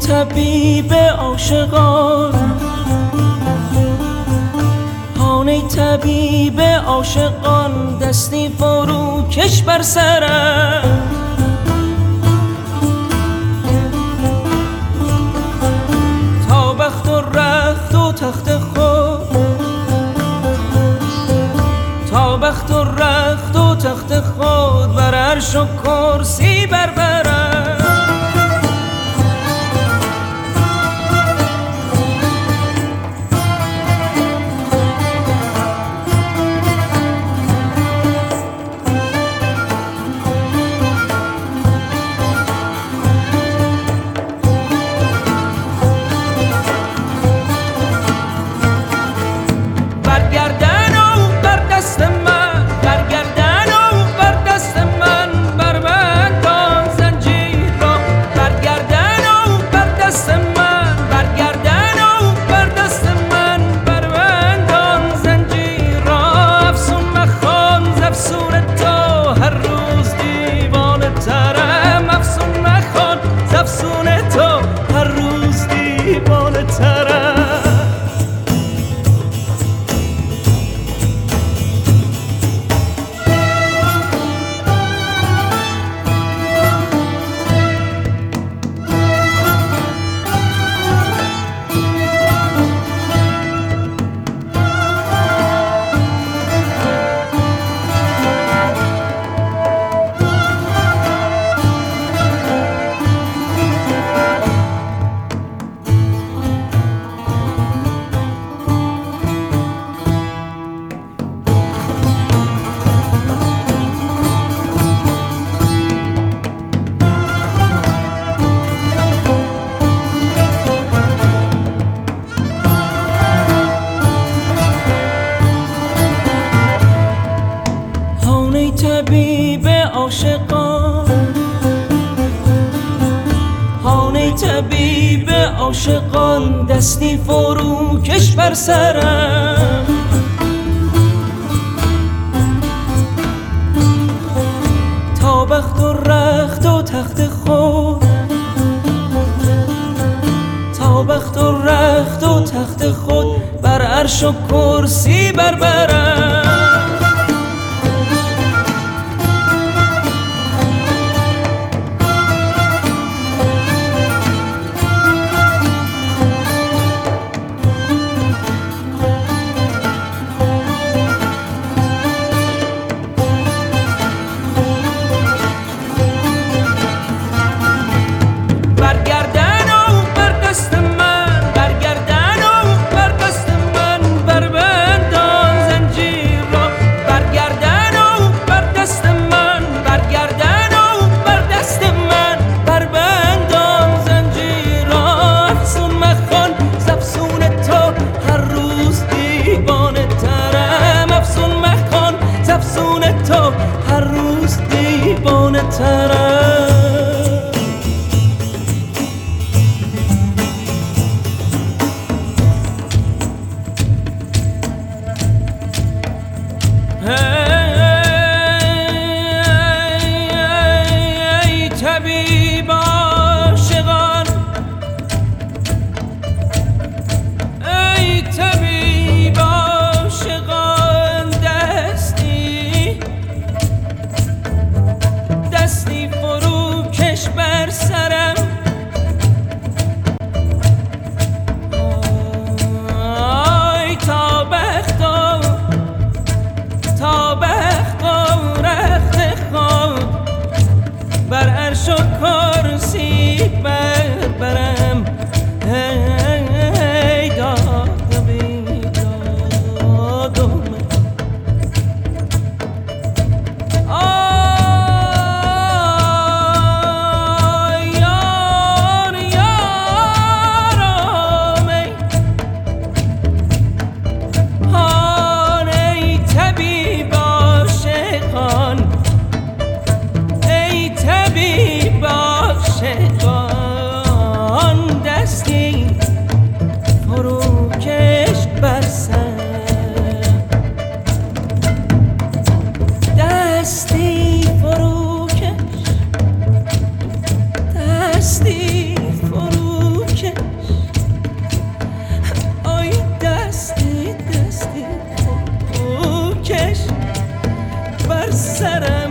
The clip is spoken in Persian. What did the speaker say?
طبیب عاشقان، هان طبیب عاشقان، دستی فرو کش بر سرم. تا بخت و رخت و تخت خود، تا بخت و رخت و تخت خود، بر عرش و کرسی بربرم. طبیب عاشقان، هان طبیب عاشقان، دستی فرو کش بر سرم. تا بخت و رخت و تخت خود، تا بخت و رخت و تخت خود، بر عرش و کرسی بربرم. هر روز دیوانه ترم. ای طبیب عاشقان، ای طبیب عاشقان، دستی سرم